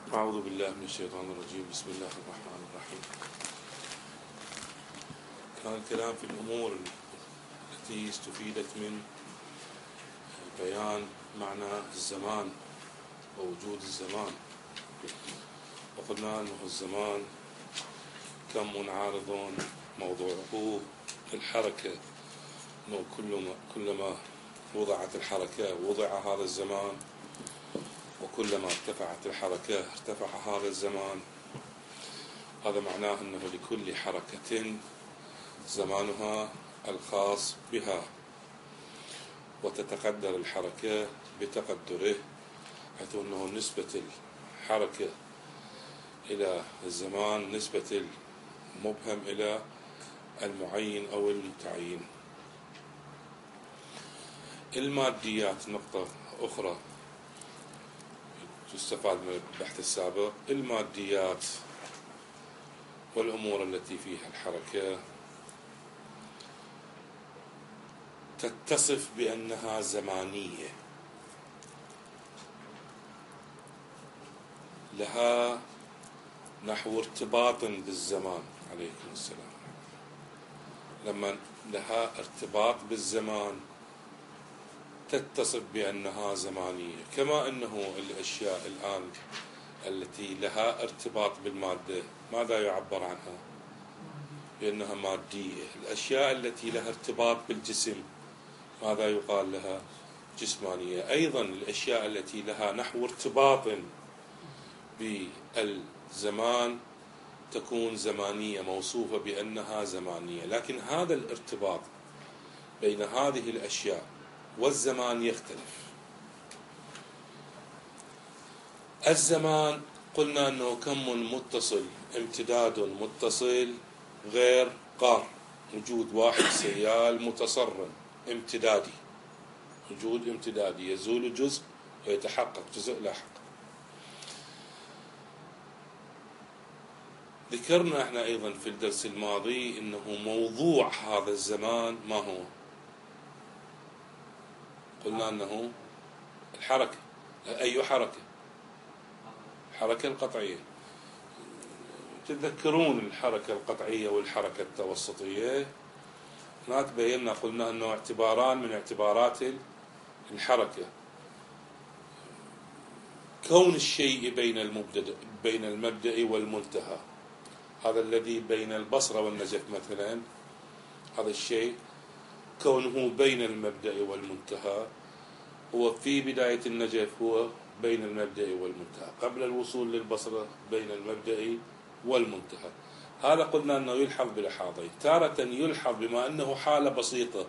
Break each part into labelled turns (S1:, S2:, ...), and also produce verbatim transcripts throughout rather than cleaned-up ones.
S1: أعوذ بالله من الشيطان الرجيم. بسم الله الرحمن الرحيم. كان الكلام في الأمور التي استفيدت من بيان معنى الزمان ووجود الزمان، وقلنا أنه الزمان كم منعارض موضوعه الحركة، أنه كلما, كلما وضعت الحركة وضع هذا الزمان، وكلما ارتفعت الحركة ارتفع هذا الزمان. هذا معناه أنه لكل حركة زمانها الخاص بها، وتتقدر الحركة بتقدره، حيث أنه نسبة الحركة إلى الزمان نسبة المبهم إلى المعين أو المتعين. الماديات نقطة أخرى تستفاد من البحث السابق. الماديات والأمور التي فيها الحركة تتصف بأنها زمانية، لها نحو ارتباط بالزمان. عليكم السلام. لما لها ارتباط بالزمان تتصف بأنها زمانية، كما أنه الأشياء الآن التي لها ارتباط بالمادة ماذا يعبر عنها؟ بأنها مادية. الأشياء التي لها ارتباط بالجسم ماذا يقال لها؟ جسمانية. أيضا الأشياء التي لها نحو ارتباط بالزمان تكون زمانية، موصوفة بأنها زمانية. لكن هذا الارتباط بين هذه الأشياء والزمان يختلف. الزمان قلنا أنه كم متصل، امتداد متصل غير قار، وجود واحد سيال متصرم امتدادي، وجود امتدادي يزول جزء ويتحقق جزء لاحق. ذكرنا احنا أيضا في الدرس الماضي أنه موضوع هذا الزمان ما هو؟ قلنا أنه الحركة. أي حركة؟ الحركة القطعية. تتذكرون الحركة القطعية والحركة التوسطية؟ هناك بينا قلنا أنه اعتباران من اعتبارات الحركة: كون الشيء بين المبدأ بين المبدأ والمنتهى، هذا الذي بين البصرة والنجف مثلا، هذا الشيء كونه بين المبدأ والمنتهى، هو في بداية النجف هو بين المبدأ والمنتهى، قبل الوصول للبصرة بين المبدأ والمنتهى. هذا قلنا أنه يلحظ بلحاظين: تارة يلحظ بما أنه حالة بسيطة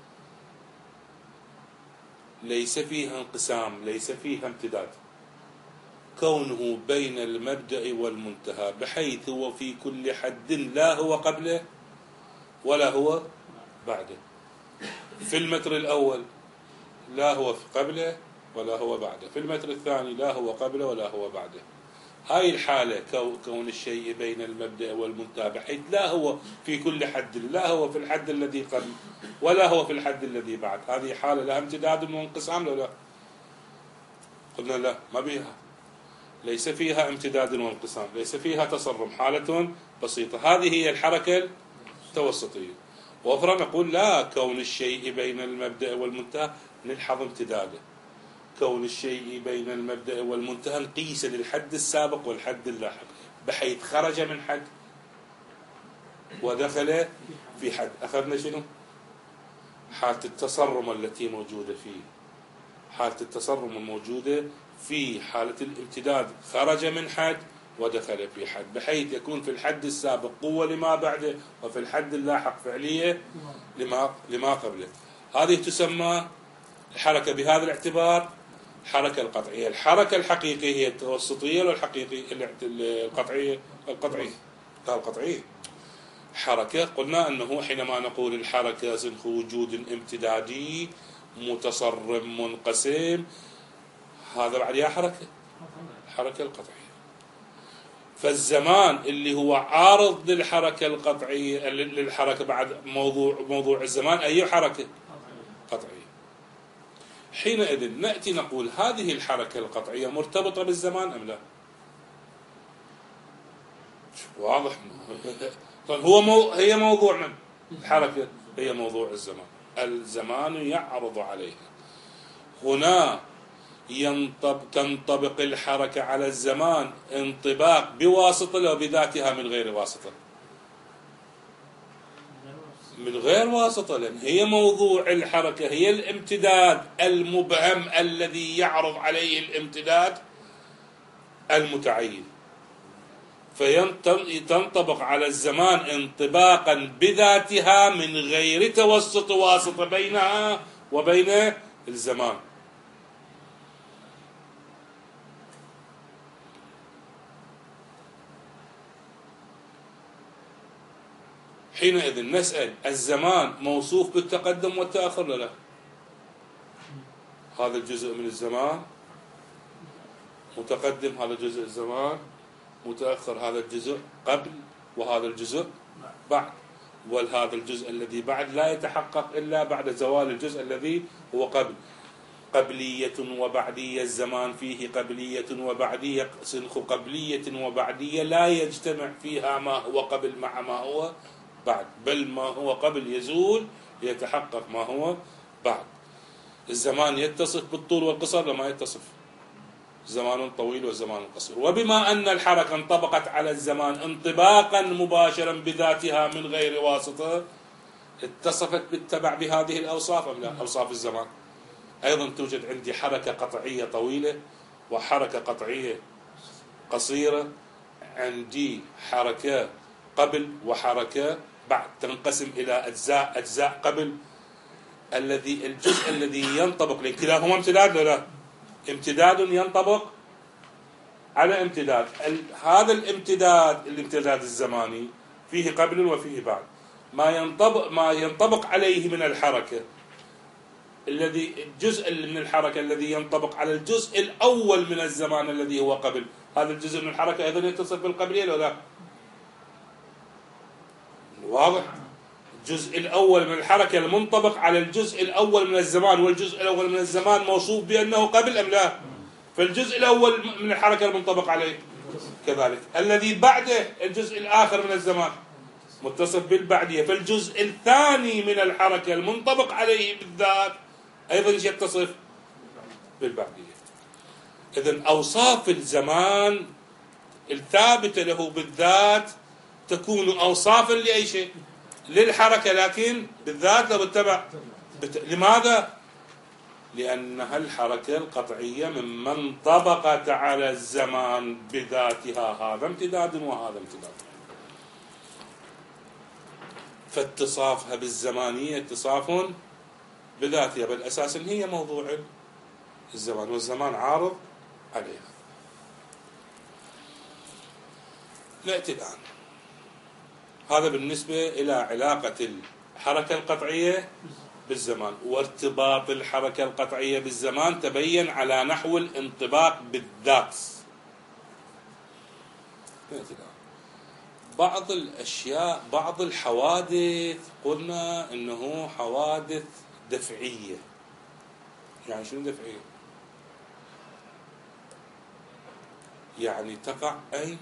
S1: ليس فيها انقسام، ليس فيها امتداد، كونه بين المبدأ والمنتهى، بحيث هو في كل حد لا هو قبله ولا هو بعده. في المتر الأول لا هو قبله ولا هو بعده، في المتر الثاني لا هو قبله ولا هو بعده. هاي الحالة كون الشيء بين المبدأ والمنتهى، بحيث لا هو في كل حد، لا هو في الحد الذي قبل ولا هو في الحد الذي بعد. هذه حالة لها امتداد وانقسام ولا لا؟ قلنا لا، ما بيها، ليس فيها امتداد وانقسام، ليس فيها تصرم، حالة بسيطة. هذه هي الحركة التوسطية. وأخرى نقول لا، كون الشيء بين المبدأ والمنتهى نلحظ امتداده. كون الشيء بين المبدأ والمنتهى نقيس للحد السابق والحد اللاحق، بحيث خرج من حد ودخل في حد. أخذنا شنو؟ حالة التصرم التي موجودة فيه، حالة التصرم الموجودة في حالة الامتداد، خرج من حد ودخل في حد، بحيث يكون في الحد السابق قوة لما بعده، وفي الحد اللاحق فعلية لما لما قبله. هذه تسمى الحركة بهذا الاعتبار الحركة القطعية. الحركة الحقيقية هي التوسطية والحقيقية القطعية القطعية القطعية حركة. قلنا أنه حينما نقول الحركة سنخ وجود امتدادي متصرم منقسم، هذا بعدها حركة، الحركة القطعية. فالزمان اللي هو عارض للحركة القطعية، للحركة بعد موضوع موضوع الزمان أي حركة قطعية. حينئذ نأتي نقول هذه الحركة القطعية مرتبطة بالزمان أم لا؟ واضح. هو مو هي موضوع من الحركة، هي موضوع الزمان. الزمان يعرض عليها. هنا ينطب تنطبق الحركة على الزمان انطباق بواسطة أو بذاتها من غير واسطة؟ من غير واسطة، لأن هي موضوع الحركة، هي الامتداد المبهم الذي يعرض عليه الامتداد المتعين، فتنطبق على الزمان انطباقا بذاتها من غير توسط واسطة بينها وبين الزمان. حينئذ نسأل: الزمان موصوف بالتقدم والتأخر لا لا؟ هذا الجزء من الزمان متقدم، هذا جزء الزمان متأخر، هذا الجزء قبل وهذا الجزء بعد، وهذا الجزء الذي بعد لا يتحقق إلا بعد زوال الجزء الذي هو قبل. قبلية وبعدية، الزمان فيه قبلية وبعدية، سنخ قبلية وبعدية لا يجتمع فيها ما هو قبل مع ما هو بعد، بل ما هو قبل يزول ليتحقق ما هو بعد. الزمان يتصف بالطول والقصر لما يتصف، زمان طويل وزمان قصير. وبما أن الحركة انطبقت على الزمان انطباقا مباشرا بذاتها من غير واسطة، اتصفت بالتبع بهذه الأوصاف أم لا؟ أوصاف الزمان. أيضا توجد عندي حركة قطعية طويلة وحركة قطعية قصيرة، عندي حركة قبل وحركة بعد، تنقسم إلى أجزاء. أجزاء قبل الذي الجزء الذي ينطبق، لأن كلاهما امتداد ولا لا؟ امتداد ينطبق على امتداد. هذا الامتداد الامتداد الزماني فيه قبل وفيه بعد. ما ينطبق ما ينطبق عليه من الحركة، الذي الجزء من الحركة الذي ينطبق على الجزء الأول من الزمان الذي هو قبل، هذا الجزء من الحركة أيضا يتصف بالقبلية ولا لا؟ واضح؟ الجزء الأول من الحركة المنطبق على الجزء الأول من الزمان، والجزء الأول من الزمان موصوف بأنه قبل أم لا؟ فالجزء الأول من الحركة المنطبق عليه كذلك. الذي بعده الجزء الآخر من الزمان متصف بالبعدية، فالجزء الثاني من الحركة المنطبق عليه بالذات أيضا يتصف بالبعدية. إذن أوصاف الزمان الثابتة له بالذات تكون أوصافا لأي شيء، للحركة، لكن بالذات لو بالتبع. لماذا؟ لأنها الحركة القطعية ممن انطبقت على الزمان بذاتها، هذا امتداد وهذا امتداد. فاتصافها بالزمانية اتصاف بذاتها، بل أساسا هي موضوع الزمان، والزمان عارض عليها. نأتي الآن، هذا بالنسبة إلى علاقة الحركة القطعية بالزمان. وارتباط الحركة القطعية بالزمان تبين على نحو الانطباق بالذات. بعض الأشياء، بعض الحوادث قلنا إنه حوادث دفعية. يعني شنو دفعية؟ يعني تقع أي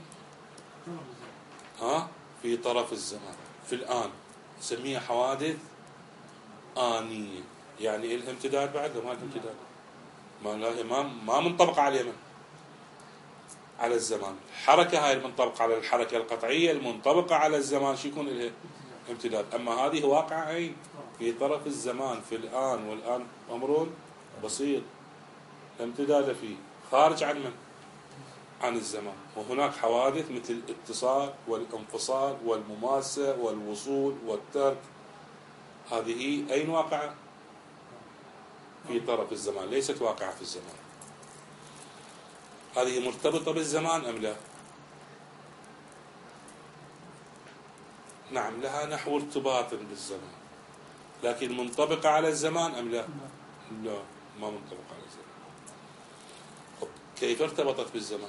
S1: ها في طرف الزمان، في الآن، نسميها حوادث آنية. يعني إلها امتداد بعد ما امتداد، ما لا ما ما منطبقة على من على الزمان. الحركة هاي المنطبقة على الحركة القطعية المنطبقة على الزمان شو يكون لها امتداد. أما هذه واقع عين في طرف الزمان، في الآن، والآن أمر بسيط امتداد فيه خارج عن من عن الزمان. وهناك حوادث مثل الاتصال والانفصال والمماسة والوصول والترك، هذه أين واقعة؟ في طرف الزمان، ليست واقعة في الزمان. هذه مرتبطة بالزمان أم لا؟ نعم، لها نحو ارتباط بالزمان، لكن منطبقة على الزمان أم لا؟ لا، ما منطبقة على الزمان. كيف ارتبطت بالزمان؟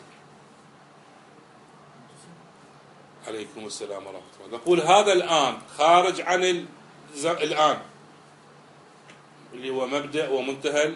S1: عليكم السلام ورحمة الله. نقول هذا الآن خارج عن الز... الآن اللي هو مبدأ ومنتهى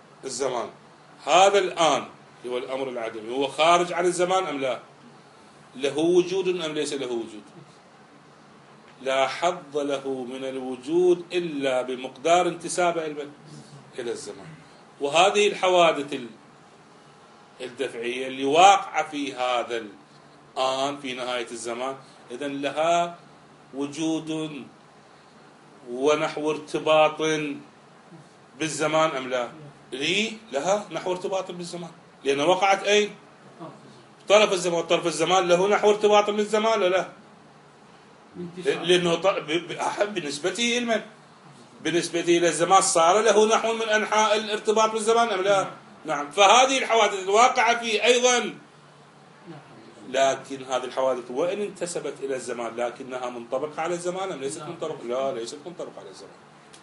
S1: الزمان. هذا الآن اللي هو الأمر العدمي هو خارج عن الزمان أم لا؟ له وجود أم ليس له وجود؟ لا حظ له من الوجود إلا بمقدار انتسابه إلى الزمان. وهذه الحوادث الدفعية اللي واقعة في هذا الآن في نهاية الزمان إذن لها وجود ونحو ارتباط بالزمان أم لا؟ لي لها نحو ارتباط بالزمان، لأن وقعت أين؟ طرف الزمان. طرف الزمان له نحو ارتباط بالزمان ولا لا؟ لأنه بالنسبة إلى بالنسبة إلى الزمان صار له نحو من أنحاء الارتباط بالزمان أم لا؟ نعم. فهذه الحوادث الواقعة فيه أيضا، لكن هذه الحوادث وإن انتسبت إلى الزمان لكنها منطبقة على الزمان أم ليست منطبقة؟ لا، ليست منطبقة على الزمان.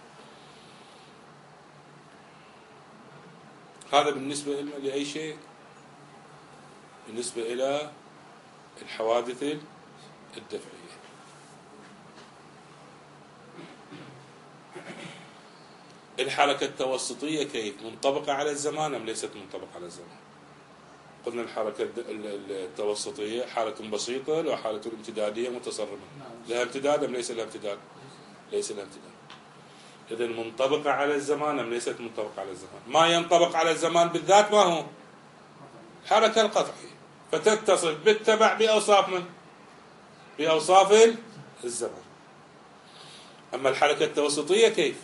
S1: هذا بالنسبة لأي شيء، بالنسبة إلى الحوادث الدفعية. الحركة التوسطية كيف؟ منطبقة على الزمان أم ليست منطبقة على الزمان؟ قلنا الحركة التوسطية حالة بسيطة لو حالة امتدادية متصرمة، لها امتداد أم ليس لها امتداد؟ ليس لها امتداد. إذن منطبقة على الزمان أم ليست منطبقة على الزمان؟ ما ينطبق على الزمان بالذات ما هو؟ الحركة القطعية، فتتصل بالتبع بأوصاف من؟ بأوصاف الزمان. أما الحركة التوسطية كيف؟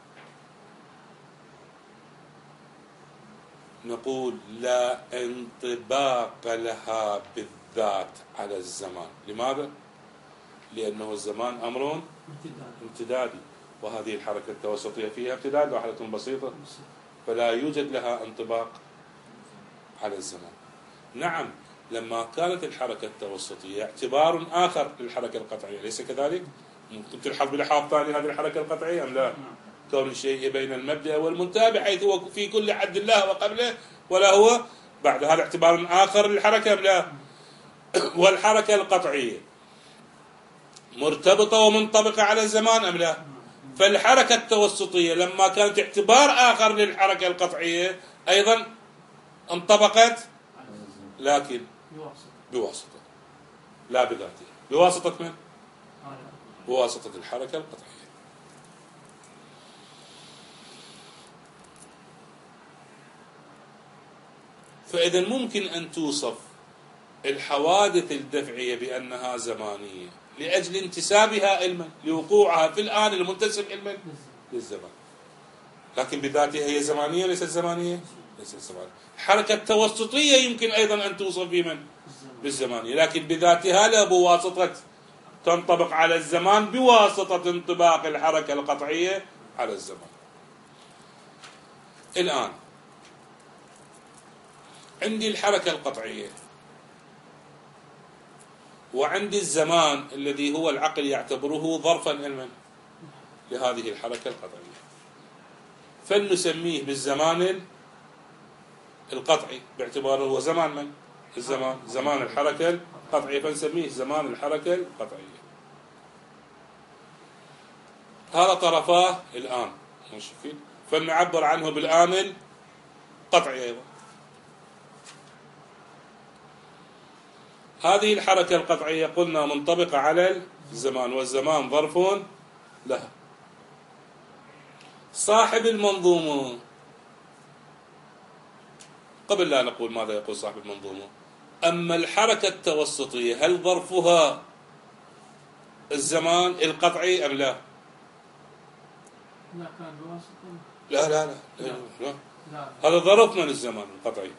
S1: نقول لا انطباق لها بالذات على الزمان. لماذا؟ لأنه الزمان أمر امتدادي، وهذه الحركة التوسطية فيها امتداد وحالة بسيطة، فلا يوجد لها انطباق على الزمان. نعم، لما كانت الحركة التوسطية اعتبار آخر للحركة القطعية، أليس كذلك؟ ممكن تلحظ بلحاظ ثاني هذه الحركة القطعية أم لا؟ كون الشيء بين المبدأ والمنتهى بحيث هو في كل حد له وقبله ولا هو بعد. هذا اعتبار آخر للحركة أم لا؟ والحركة القطعية مرتبطة ومنطبقة على الزمان أم لا؟ فالحركة التوسطية لما كانت اعتبار آخر للحركة القطعية أيضا انطبقت، لكن بواسطة لا بذاتها. بواسطة من؟ بواسطة الحركة القطعية. فإذا ممكن أن توصف الحوادث الدفعية بأنها زمانية لأجل انتسابها علما، لوقوعها في الآن المنتسب علما للزمان، لكن بذاتها هي زمانية ليست زمانية؟ ليست زمانية. الحركة التوسطية يمكن أيضا أن توصف بمن؟ بالزمانية، لكن بذاتها لا، بواسطة تنطبق على الزمان بواسطة انطباق الحركة القطعية على الزمان. الآن عندي الحركة القطعية وعندي الزمان الذي هو العقل يعتبره ظرفا علما لهذه الحركة القطعية، فلنسميه بالزمان القطعي باعتباره هو زمان من؟ الزمان زمان الحركة القطعية، فنسميه زمان الحركة القطعية. هذا طرفاه الآن، فلنعبر عنه بالآن القطعي أيضا. هذه الحركة القطعية قلنا منطبقة على الزمان، والزمان ظرف لها. صاحب المنظومة، قبل لا نقول ماذا يقول صاحب المنظومة، أما الحركة التوسطية هل ظرفها الزمان القطعي أم لا؟ لا لا لا, لا, لا. لا. هذا ظرف من الزمان القطعي،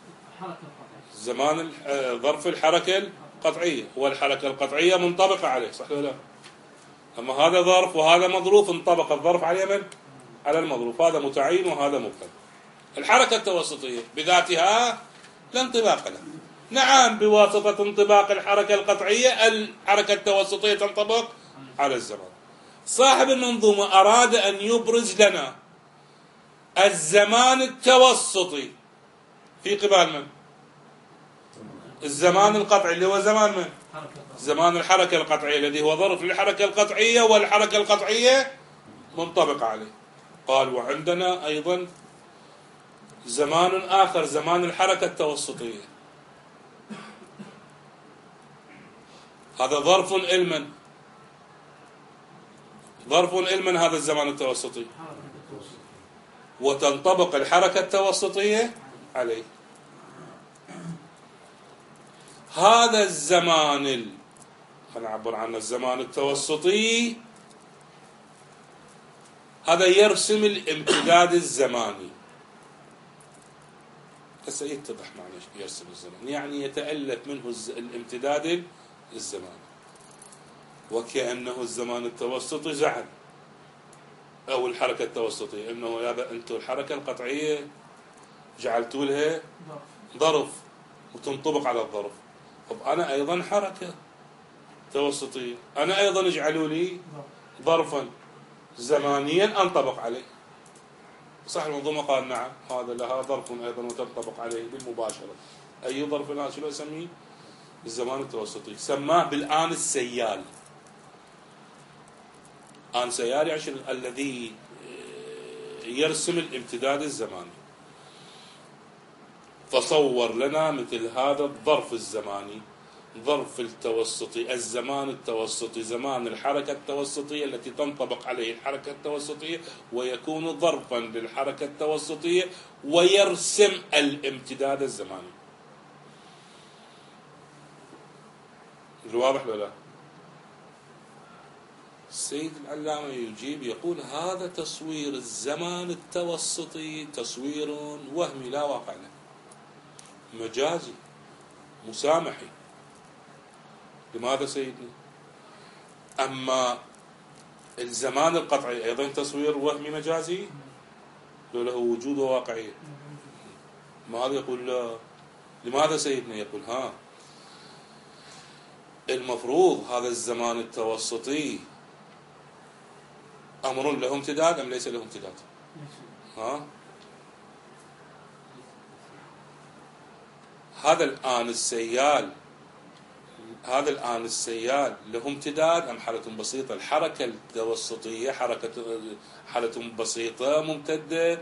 S1: زمان ظرف الحركة القطعية، والحركة القطعية منطبقة عليه، صح ولا لا؟ أما هذا ظرف وهذا مظروف، انطبق الظرف على من؟ على المظروف، هذا متعين وهذا مبتدأ. الحركة التوسطية بذاتها لا انطباق لها. نعم، بواسطة انطباق الحركة القطعية الحركة التوسطية تنطبق على الزمان. صاحب المنظومة أراد أن يبرز لنا الزمان التوسطي في قبال من؟ الزمان القطعي اللي هو زمان من؟ زمان الحركة القطعية الذي هو ظرف للحركة القطعية، والحركة القطعية منطبقة عليه. قال وعندنا أيضا زمان آخر، زمان الحركة التوسطية. هذا ظرف علما، ظرف علما هذا الزمان التوسطي، وتنطبق الحركة التوسطية عليه. هذا الزمان ال... خلينا نعبر عنه الزمان التوسطي، هذا يرسم الامتداد الزماني. هسه يتضح معنا يرسم الزمان، يعني يتألف منه الامتداد الزماني، وكأنه الزمان التوسطي زعل، أو الحركة التوسطية، أنه هذا أنتم الحركة القطعية جعلتوا لها ظرف وتنطبق على الظرف. طب أنا أيضا حركة توسطية، أنا أيضا اجعلوا لي ظرفا زمانيا أنطبق عليه. صح المنظومة قال نعم هذا لها ظرف أيضا وتنطبق عليه بالمباشرة. أي ظرف هذا شنو أسميه؟ الزمان التوسطي. سماه بالآن السيال. آن سيال يعني الذي يرسم الامتداد الزماني. فصور لنا مثل هذا الظرف الزماني، ظرف التوسطي، الزمان التوسطي، زمان الحركة التوسطية التي تنطبق عليه الحركة التوسطية، ويكون ظرفا للحركة التوسطية ويرسم الامتداد الزماني. واضح ولا لا؟ السيد العلامة يجيب يقول هذا تصوير الزمان التوسطي تصوير وهمي لا واقع له، مجازي مسامحي. لماذا سيدنا؟ أما الزمان القطعي أيضا تصوير وهمي مجازي لو له وجود وواقعية. ما هذا يقول لا. لماذا سيدنا؟ يقول ها المفروض هذا الزمان التوسطي أمر له امتداد أم ليس له امتداد؟ ها هذا الآن السيال، هذا الآن السيال له امتداد أم حالة بسيطة؟ الحركة التوسطية حركة حالة بسيطة ممتدة،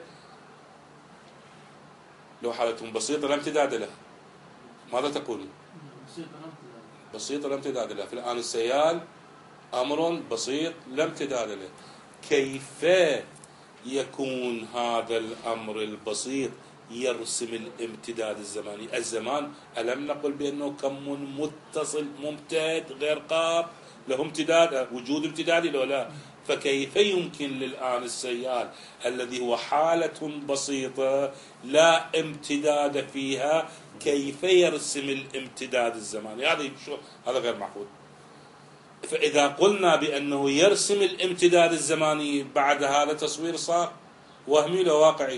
S1: لو حالة بسيطة لا امتداد لها ماذا تقول؟ بسيطة لا امتداد لها. في الآن السيال أمر بسيط لا امتداد له. كيف يكون هذا الأمر البسيط يرسم الامتداد الزماني؟ الزمان ألم نقل بأنه كم متصل ممتد غير قابل له امتداد، وجود امتدادي لو لا؟ فكيف يمكن للآن السيال الذي هو حالة بسيطة لا امتداد فيها كيف يرسم الامتداد الزماني؟ هذا هذا غير معقول. فإذا قلنا بأنه يرسم الامتداد الزماني بعد هذا تصوير صار وهمي لا واقعي.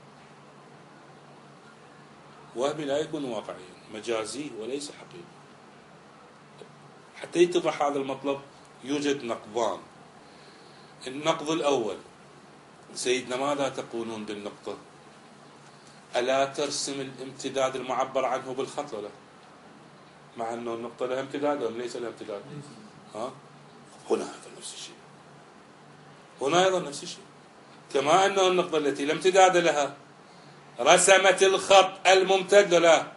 S1: وهمي لا يكون واقعيا، مجازي وليس حقيقي. حتى يتضح هذا المطلب يوجد نقضان. النقض الأول سيدنا ماذا تقولون بالنقطة؟ ألا ترسم الامتداد المعبر عنه بالخط ولا؟ مع أنه النقطة لها امتداد أم ليس لها امتداد؟ ها؟ هنا أيضا نفس الشيء، هنا أيضا نفس الشيء. كما أنه النقطة التي لا امتداد لها رسمت الخط الممتد لا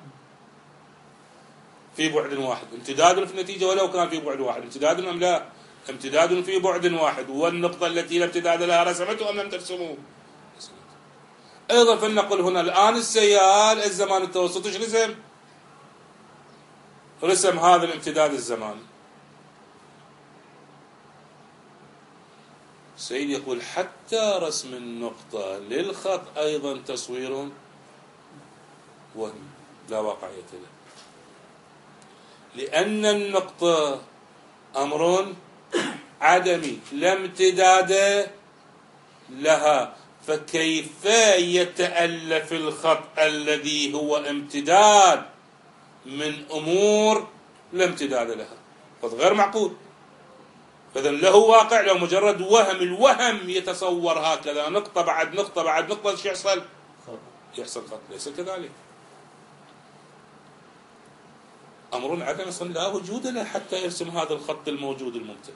S1: في بعد واحد، امتداد في النتيجة ولو كان في بعد واحد، امتداد أم لا؟ امتداد في بعد واحد. والنقطة التي لا امتداد لها رسمته أم لم ترسمه؟ أيضا فلنقل هنا الآن السيال الزمان التوسطي ايش رسم؟ رسم هذا الامتداد الزماني. سيد يقول حتى رسم النقطة للخط أيضا تصوير وهمي لا واقعية له، لأن النقطة أمر عدمي لا امتداد لها، فكيف يتألف الخط الذي هو امتداد من أمور لا امتداد لها؟ هذا غير معقول. فإذا له واقع لو مجرد وهم، الوهم يتصور هكذا نقطة بعد نقطة بعد نقطة ايش يحصل؟ يحصل خط. ليس كذلك. أمر عدم أصلا لا وجود له حتى يرسم هذا الخط الموجود الممتد.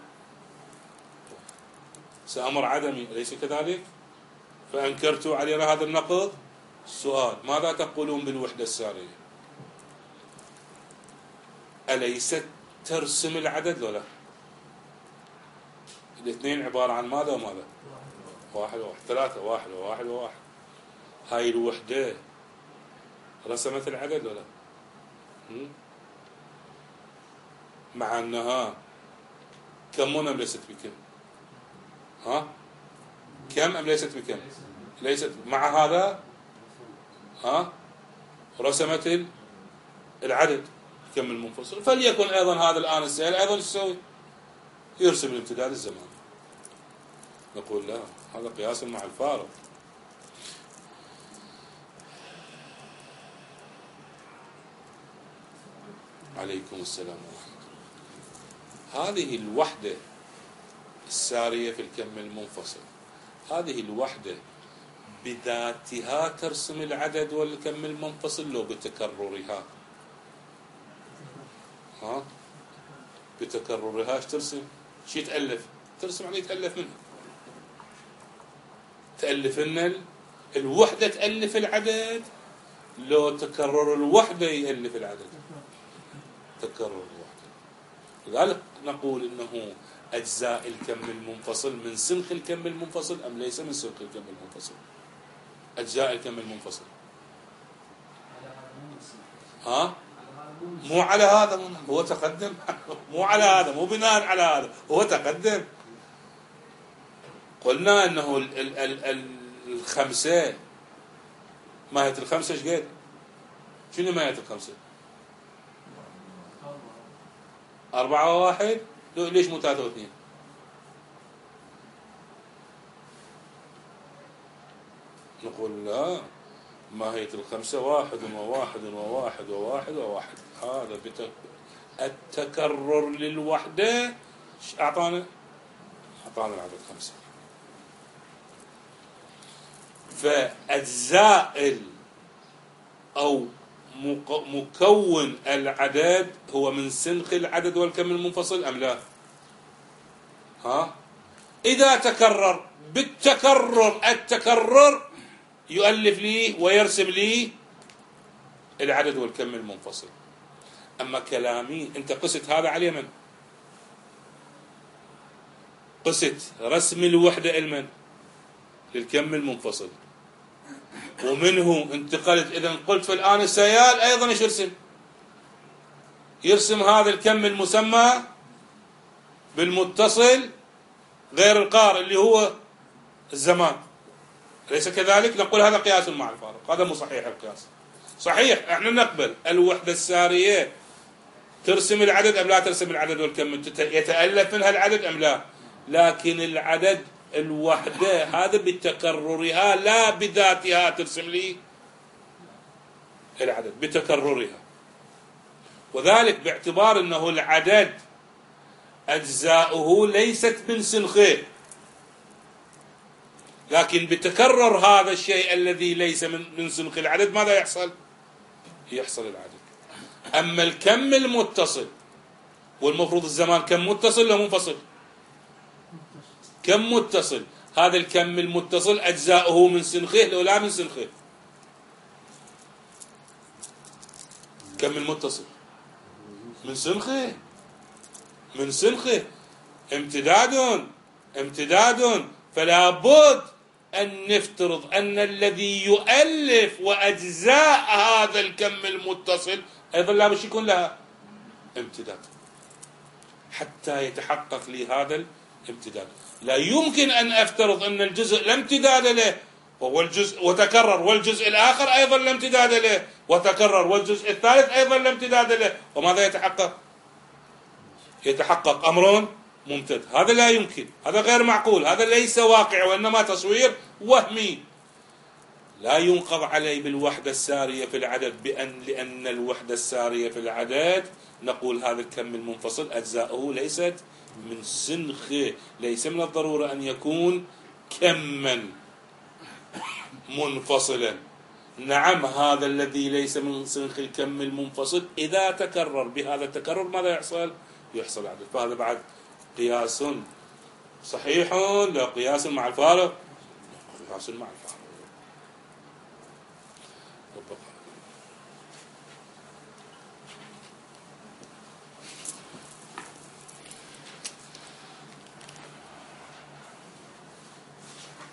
S1: سأمر عدمي أليس كذلك؟ فأنكرتوا علينا هذا النقض. السؤال ماذا تقولون بالوحدة السارية؟ أليست ترسم العدد لو لا؟ الاثنين عبارة عن ماذا وماذا؟ واحد وواحد، ثلاثة واحد وواحد وواحد. هاي الوحدة رسمت العدد ولا لا؟ مع أنها كم أم ليست بكم؟ ها؟ كم أم ليست بكم؟ ليست. مع هذا ها رسمت العدد كم المنفصل. فليكن أيضا هذا الآن السائل أيضا يسوي يرسم الامتداد الزماني. نقول لا، هذا قياس مع الفارق. عليكم السلام ورحمة الله. هذه الوحدة السارية في الكم المنفصل، هذه الوحدة بذاتها ترسم العدد والكم المنفصل لو بتكررها؟ ها بتكررها ايش ترسم؟ شي تألف، ترسم يعني تألف منها، تألف لنا الوحدة، تألف العدد. لو تكرر الوحدة يألف العدد، تكرر الوحدة. لذلك نقول إنه أجزاء الكم المنفصل من سنخ الكم المنفصل أم ليس من سنخ الكم المنفصل؟ أجزاء الكم المنفصل ها مو على هذا، هو تقدم مو على هذا، مو بناء على هذا، هو تقدم. قلنا انه ال ال ال ال الخمسة ماهية الخمسة ايش قد؟ شنو ماهية الخمسة؟ أربعة وواحد. ليش مو ثلاثة واثنين؟ نقول لا، ماهية الخمسة واحد وواحد وواحد وواحد وواحد. هذا التكرر للوحدة ايش اعطانا؟ اعطانا العدد خمسة. فأجزاء أو مكون العدد هو من سنخ العدد والكم المنفصل أم لا؟ ها؟ إذا تكرر بالتكرر، التكرر يؤلف لي ويرسم لي العدد والكم المنفصل. أما كلامي أنت قست هذا على من؟ قست رسم الوحدة المن؟ للكم المنفصل، ومنه انتقلت. إذن قلت في الآن السيال أيضا ايش يرسم؟ يرسم هذا الكم المسمى بالمتصل غير القار اللي هو الزمان، أليس كذلك؟ نقول هذا قياس مع الفارق. هذا مو صحيح القياس. صحيح احنا نقبل الوحدة السارية ترسم العدد أم لا ترسم العدد والكم؟ يتألف منها العدد أم لا؟ لكن العدد الوحدة هذا بتكررها لا بذاتها ترسم لي العدد بتكررها. وذلك باعتبار أنه العدد أجزاؤه ليست من سنخه، لكن بتكرر هذا الشيء الذي ليس من من سنخ العدد ماذا يحصل؟ يحصل العدد. أما الكم المتصل، والمفروض الزمان كم متصل ولا منفصل؟ كم متصل. هذا الكم المتصل أجزاؤه من سنخه لو لا من سنخه؟ كم المتصل من سنخه، من سنخه امتداد امتداد. فلا بد أن نفترض أن الذي يؤلف وأجزاء هذا الكم المتصل أيضا لا بد يكون لها امتداد حتى يتحقق لي هذا الامتداد. لا يمكن أن أفترض أن الجزء لا امتداد له وهو الجزء وتكرر، والجزء الآخر أيضا لا امتداد له وتكرر، والجزء الثالث أيضا لا امتداد له، وماذا يتحقق؟ يتحقق أمر ممتد. هذا لا يمكن، هذا غير معقول، هذا ليس واقع وإنما تصوير وهمي. لا ينقض عليه بالوحدة السارية في العدد بأن لأن الوحدة السارية في العدد نقول هذا الكم المنفصل أجزاؤه ليست من سنخه. ليس من الضرورة أن يكون كما منفصلا. نعم، هذا الذي ليس من سنخ الكم المنفصل إذا تكرر بهذا التكرر ماذا يحصل؟ يحصل عدد. فهذا بعد قياس صحيح لا قياس مع الفارق؟ قياس مع الفارق.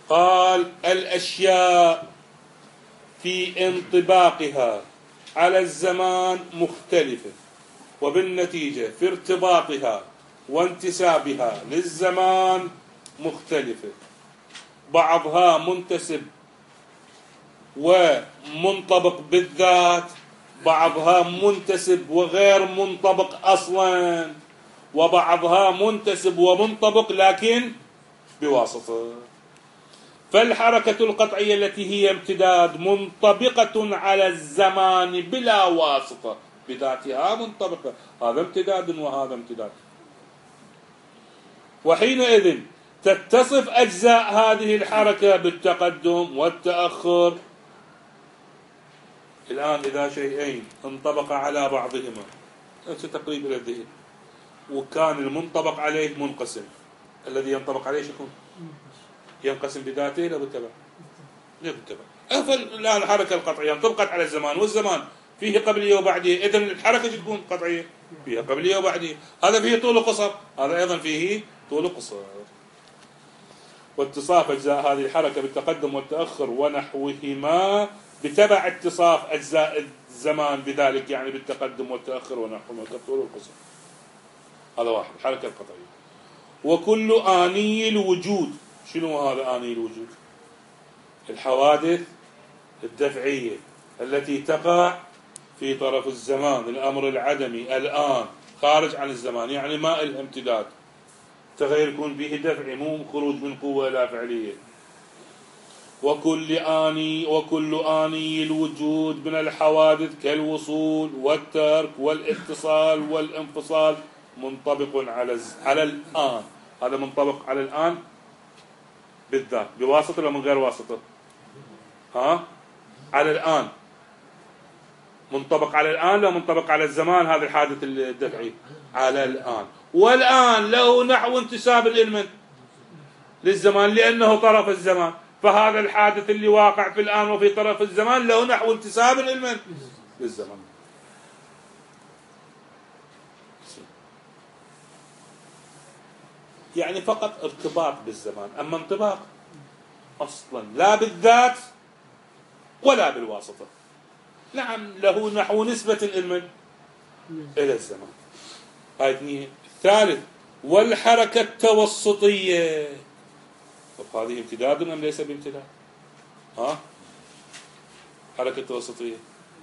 S1: قال الأشياء في انطباقها على الزمان مختلفة، وبالنتيجة في ارتباطها وانتسابها للزمان مختلفة، بعضها منتسب ومنطبق بالذات، بعضها منتسب وغير منطبق أصلا، وبعضها منتسب ومنطبق لكن بواسطة. فالحركة القطعية التي هي امتداد منطبقة على الزمان بلا واسطة، بذاتها منطبقة، هذا امتداد وهذا امتداد. وحينئذ تتصف أجزاء هذه الحركة بالتقدم والتأخر. الآن إذا شيئين انطبق على بعضهما تقريب إلى الذهن، وكان المنطبق عليه منقسم، الذي ينطبق عليه شكون؟ ينقسم بذاته لا بالتبع؟ لا بالتبع. الآن الحركة القطعية انطبقت على الزمان، والزمان فيه قبلية وبعدية، إذن الحركة تكون قطعية فيها قبلية وبعدية. هذا فيه طول وقصر، هذا أيضا فيه طول وقصر. واتصاف أجزاء هذه الحركة بالتقدم والتأخر ونحوهما بتبع اتصاف أجزاء الزمان بذلك، يعني بالتقدم والتأخر ونحوهما كالطول والقصر. هذا واحد، الحركة القطعية. وكل آني الوجود، شنو هذا آني الوجود؟ الحوادث الدفعية التي تقع في طرف الزمان، الأمر العدمي الآن خارج عن الزمان، يعني ما إلها امتداد، تغير يكون به دفعي، مو خروج من قوة إلى فعلية. وكل آني وكل آني الوجود من الحوادث كالوصول والترك والاتصال والانفصال منطبق على على الآن. هذا منطبق على الآن بالذات، بواسطة ولا من غير واسطة؟ ها؟ على الآن منطبق على الآن، لا منطبق على الزمان. هذا الحادث الدفعي على الآن، والآن له نحو انتساب الإلمن للزمان لأنه طرف الزمان، فهذا الحادث اللي واقع في الآن وفي طرف الزمان له نحو انتساب الإلمن للزمان. يعني فقط ارتباط بالزمان، أما انطباق أصلا لا بالذات ولا بالواسطة. نعم له نحو نسبة الإلمن إلى الزمان. هاي اثنين. الثالث والحركة التوسطية، طب هذه امتداد أم ليس بامتداد؟ ها؟ حركة توسطية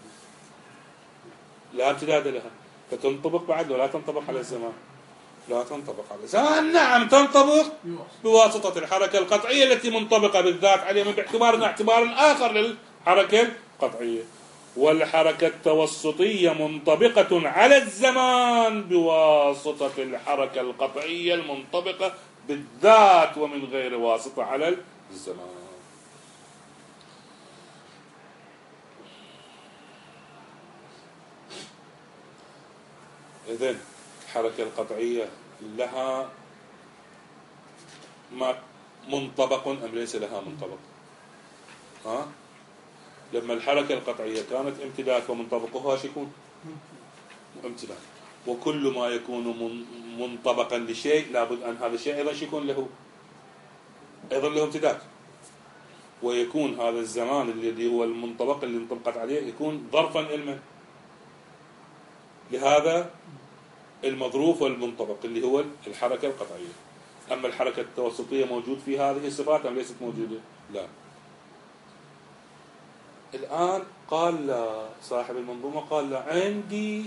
S1: لا امتداد لها، فتنطبق بعد ولا تنطبق على الزمان؟ لا تنطبق على الزمان. نعم تنطبق بواسطة الحركة القطعية التي منطبقة بالذات عليها من باعتبار اعتبار آخر للحركة القطعية. والحركة التوسطية منطبقة على الزمان بواسطة الحركة القطعية المنطبقة بالذات ومن غير واسطة على الزمان. إذن الحركة القطعية لها ما منطبق أم ليس لها منطبق؟ ها؟ لما الحركة القطعية كانت امتداد ومنطبقها شيكون؟ امتداد. وكل ما يكون منطبقا لشيء لابد أن هذا الشيء أيضا يكون له أيضا له امتداد، ويكون هذا الزمان الذي هو المنطبق اللي انطبقت عليه يكون ظرفا علما لهذا المظروف والمنطبق اللي هو الحركة القطعية. أما الحركة التوسطية موجود في هذه الصفات أم ليست موجودة؟ لا. الآن قال لا صاحب المنظومة، قال لا عندي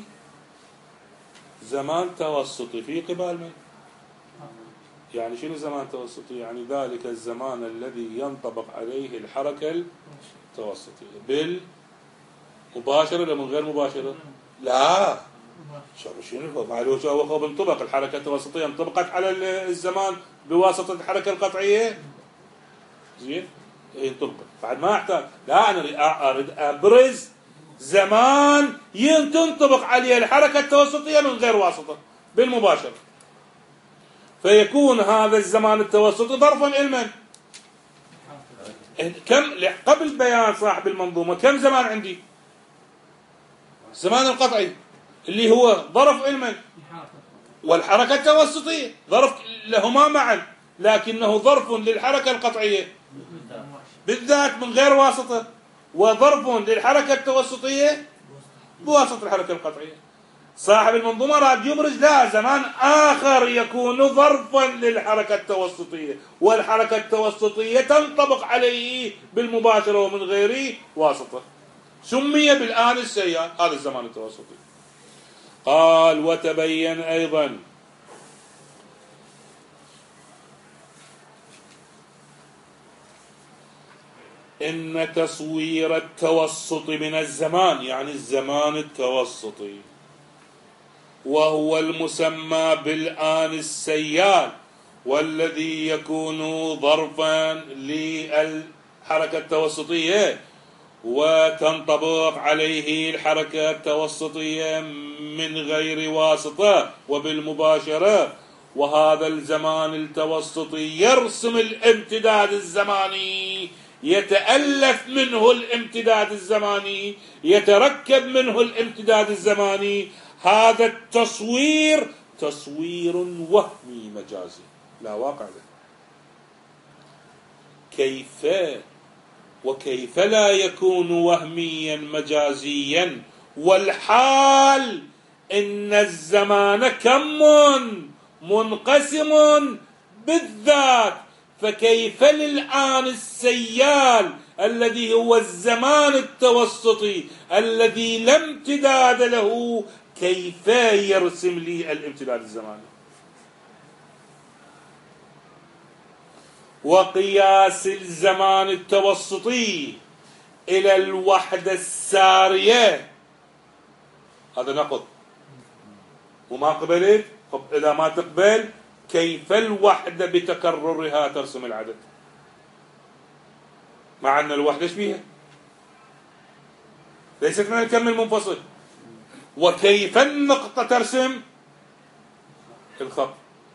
S1: زمان توسطي في قبال من؟ يعني شنو زمان توسطي؟ يعني ذلك الزمان الذي ينطبق عليه الحركة التوسطية بالمباشرة ولا من غير مباشرة؟ لا، شنو هو؟ هو بانطبق الحركة التوسطية انطبقت على الزمان بواسطة الحركة القطعية، زين؟ ينطبق بعد ما احتاج. لا، أنا أريد أبرز زمان تنطبق عليه الحركة التوسطية من غير واسطة بالمباشرة، فيكون هذا الزمان التوسطي ظرفا علما. كم قبل بيان صاحب المنظومة كم زمان عندي؟ الزمان القطعي اللي هو ظرف علما، والحركة التوسطية ظرف لهما معا، لكنه ظرف للحركة القطعية بالذات من غير واسطة، وظرف للحركة التوسطية بواسطة الحركة القطعية. صاحب المنظومة راد يبرز لا زمان آخر يكون ظرفا للحركة التوسطية، والحركة التوسطية تنطبق عليه بالمباشرة ومن غير واسطة، سمي بالآن السيال، هذا الزمان التوسطي. قال وتبين أيضا إن تصوير التوسط من الزمان، يعني الزمان التوسطي، وهو المسمى بالآن السيال، والذي يكون ظرفا للحركة التوسطية وتنطبق عليه الحركة التوسطية من غير واسطة وبالمباشرة. وهذا الزمان التوسطي يرسم الامتداد الزماني، يتألف منه الامتداد الزماني، يتركب منه الامتداد الزماني. هذا التصوير تصوير وهمي مجازي لا واقع له. كيف وكيف لا يكون وهميا مجازيا والحال إن الزمان كم منقسم بالذات؟ فكيف للآن السيال الذي هو الزمان التوسطي الذي لا امتداد له كيف يرسم لي الامتداد الزماني؟ وقياس الزمان التوسطي إلى الوحدة السارية هذا نقض وما قبلت. طب إذا ما تقبل كيف الوحدة بتكررها ترسم العدد، مع أن الوحدة ايش بيها؟ ليست من الكم المنفصل. وكيف النقطة ترسم الخط؟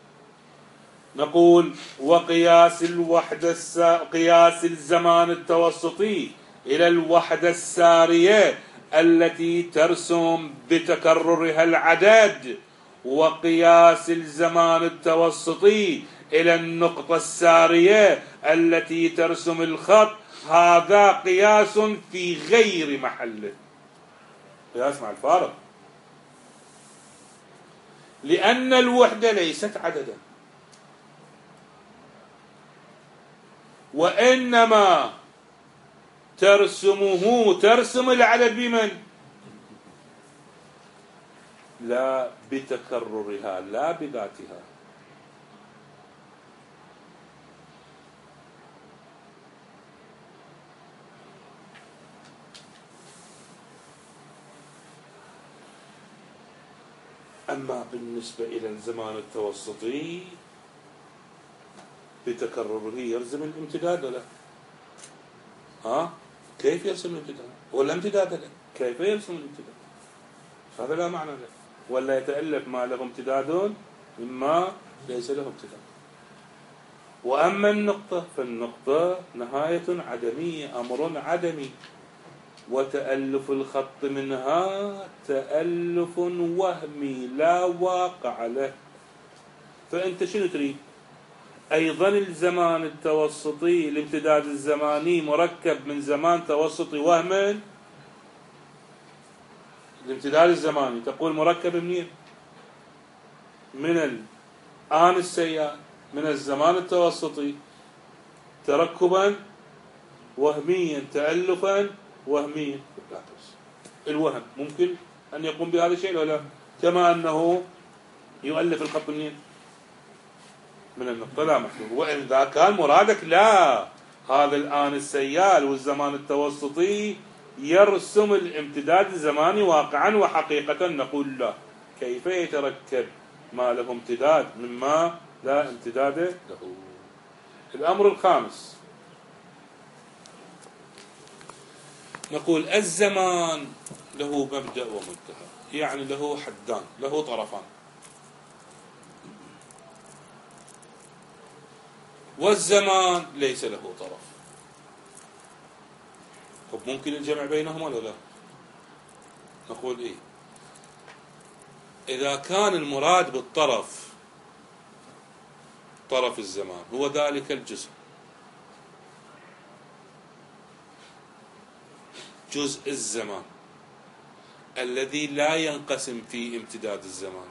S1: نقول وقياس الوحدة الس... قياس الزمان التوسطي إلى الوحدة السارية التي ترسم بتكررها العدد، وقياس الزمان التوسطي إلى النقطة السارية التي ترسم الخط، هذا قياس في غير محله، قياس مع الفارق، لأن الوحدة ليست عددا، وإنما ترسمه ترسم العدد بمن؟ لا بتكررها، لا بذاتها. أما بالنسبة إلى الزمان التوسطي بتكرره يرسم الامتداد له. ها كيف يرسم الامتداد؟ ولا امتداد له كيف يرسم الامتداد؟ هذا لا معنى له. ولا يتألف ما له امتداد مما ليس له امتداد. وأما النقطة فالنقطة نهاية عدمية، أمر عدمي، وتألف الخط منها تألف وهمي لا واقع له. فأنت شنو تريد؟ أيضا الزمان التوسطي الامتداد الزماني مركب من زمان توسطي وهما. الامتداد الزماني تقول مركب منين؟ من الآن السيال، من الزمان التوسطي، تركبا وهميا تألفا وهميا. الوهم ممكن أن يقوم بهذا الشيء ولا؟ كما أنه يؤلف الخط منين؟ من النقطة لا محدود. وإذا كان مرادك لا، هذا الآن السيال والزمان التوسطي يرسم الامتداد الزماني واقعا وحقيقة، نقول لا. كيف يتركب ما له امتداد مما لا امتداد له؟ الأمر الخامس نقول الزمان له مبدأ ومنتهى، يعني له حدان، له طرفان. والزمان ليس له طرف. طب ممكن الجمع بينهما ولا لا؟ نقول إيه؟ إذا كان المراد بالطرف طرف الزمان هو ذلك الجسم جزء الزمان الذي لا ينقسم في امتداد الزمان،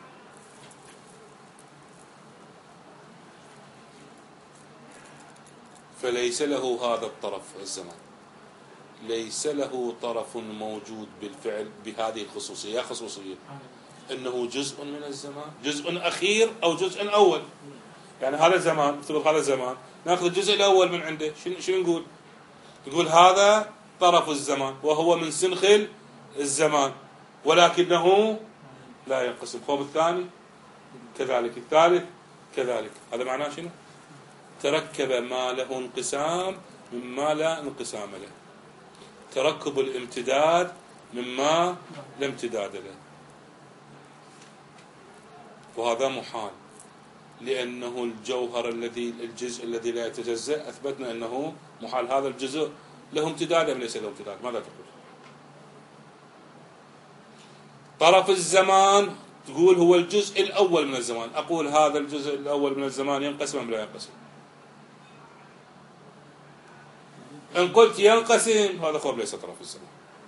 S1: فليس له هذا الطرف الزمان، ليس له طرف موجود بالفعل بهذه الخصوصية. خصوصية انه جزء من الزمان، جزء اخير او جزء اول. يعني هذا زمان، افترض هذا زمان، ناخذ الجزء الاول من عنده، شنو شنو نقول؟ نقول هذا طرف الزمان وهو من سنخل الزمان، ولكنه لا ينقسم. خوف الثاني كذلك، الثالث كذلك. هذا معناه شنو؟ تركب ما له انقسام مما لا انقسام له، تركب الامتداد مما لا امتداد له، وهذا محال، لأنه الجوهر الذي الجزء الذي لا يتجزأ أثبتنا أنه محال. هذا الجزء له امتداد أم ليس له امتداد؟ ماذا تقول؟ طرف الزمان تقول هو الجزء الأول من الزمان، أقول هذا الجزء الأول من الزمان ينقسم أم لا ينقسم؟ إن قلت ينقسم هذا خب ليس طرف الزمان،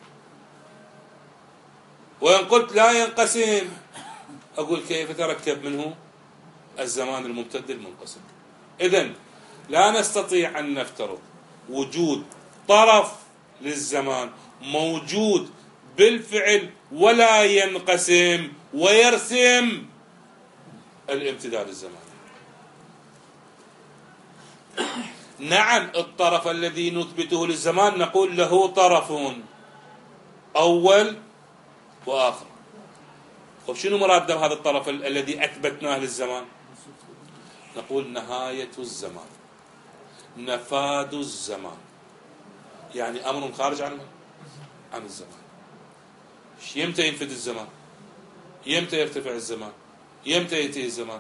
S1: وإن قلت لا ينقسم أقول كيف تركب منه الزمان الممتد المنقسم. إذن لا نستطيع أن نفترض وجود طرف للزمان موجود بالفعل ولا ينقسم ويرسم الامتداد الزماني. نعم، الطرف الذي نثبته للزمان نقول له طرف أول وآخر. طيب شنو مراد بهذا الطرف الذي أثبتناه للزمان؟ نقول نهاية الزمان، نفاذ الزمان، يعني أمر خارج عن عن الزمان. يمتى ينفذ الزمان؟ يمتى يرتفع الزمان؟ يمتى ينتهي الزمان؟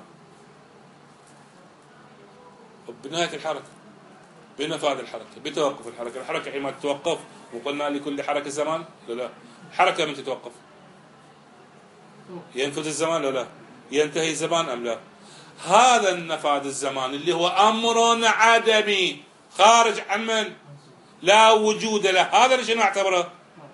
S1: بنهاية الحركة، بنفاذ الحركة، بتوقف الحركة. الحركة حينما تتوقف، وقلنا لكل حركة زمان، لا لا، حركة من تتوقف ينفذ الزمان، لا لا، ينتهي الزمان أم لا. هذا النفاذ الزمان اللي هو أمر عدمي خارج عن من؟ لا وجود له، هذا شنو نعتبره؟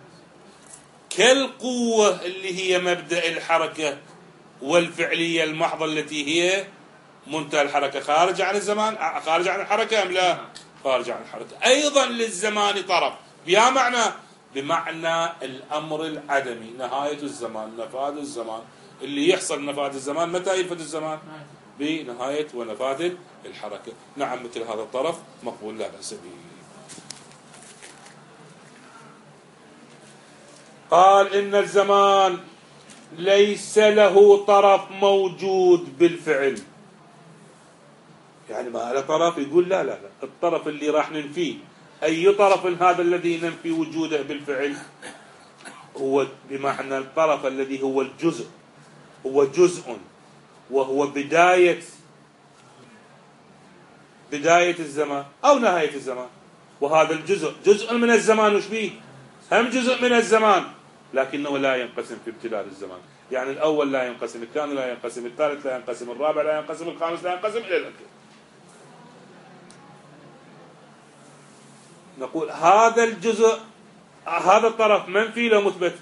S1: كالقوة اللي هي مبدأ الحركة والفعلية المحضة التي هي منتهى الحركة، خارج عن الزمان، خارج عن الحركة أم لا؟ خارج عن الحركة. أيضا للزمان طرف، بها معنى بمعنى الأمر العدمي، نهاية الزمان، نفاذ الزمان. اللي يحصل نفاذ الزمان متى ينفذ الزمان؟ بنهاية ونفاذ الحركة. نعم، مثل هذا الطرف مقبول لا بأس به. قال إن الزمان ليس له طرف موجود بالفعل. يعني ما له طرف؟ يقول لا لا لا، الطرف اللي راح ننفيه، أي طرف هذا الذي ننفي وجوده بالفعل؟ هو بمعنى الطرف الذي هو الجزء، هو جزء، وهو بداية بداية الزمان أو نهاية الزمان. وهذا الجزء جزء من الزمان، وش بيه؟ هم جزء من الزمان، لكنه لا ينقسم في امتداد الزمان. يعني الأول لا ينقسم، الثاني لا ينقسم، الثالث لا ينقسم، الرابع لا ينقسم، الخامس لا ينقسم، إلى الأخير. نقول هذا الجزء، هذا الطرف منفي لو مثبت؟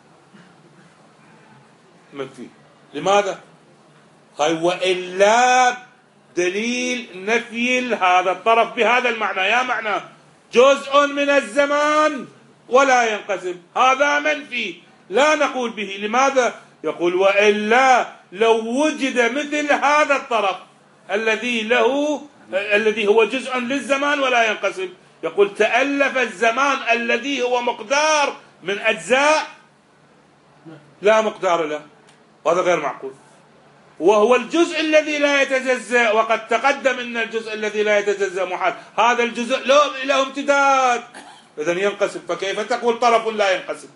S1: منفي. لماذا؟ هاي وإلا دليل نفي هذا الطرف بهذا المعنى، يا معنى جزء من الزمان ولا ينقسم، هذا منفي لا نقول به. لماذا؟ يقول وإلا لو وجد مثل هذا الطرف الذي له الذي هو جزء للزمان ولا ينقسم، يقول تألف الزمان الذي هو مقدار من أجزاء لا مقدار له، وهذا غير معقول. وهو الجزء الذي لا يتجزأ، وقد تقدم ان الجزء الذي لا يتجزأ محال، هذا الجزء له له امتداد، اذا ينقسم. فكيف تقول طرف لا ينقسم؟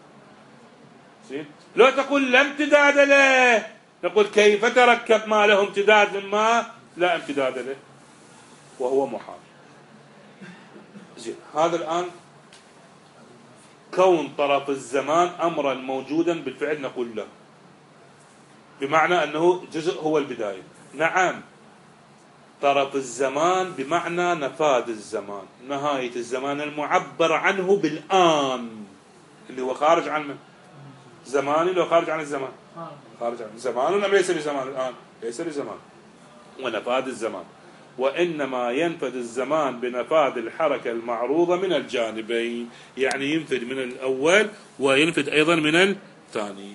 S1: لو تقول لا امتداد له، نقول كيف تركب ما له امتداد مما لا امتداد له، وهو محال. زين، هذا الآن كون طرف الزمان أمرا موجودا بالفعل نقول له، بمعنى أنه جزء هو البداية. نعم، طرف الزمان بمعنى نفاذ الزمان، نهاية الزمان المعبر عنه بالآن، اللي هو خارج عن من؟ زماني لو خارج عن الزمان، خارج عن زمان أم ليس بزمان الآن؟ ليس بزمان ونفاذ الزمان، وإنما ينفذ الزمان بنفاذ الحركة المعروضة من الجانبين، يعني ينفذ من الأول وينفذ أيضا من الثاني.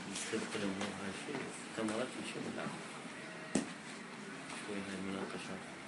S2: كاميرات وشيء من الآخر شوية من المناقشات.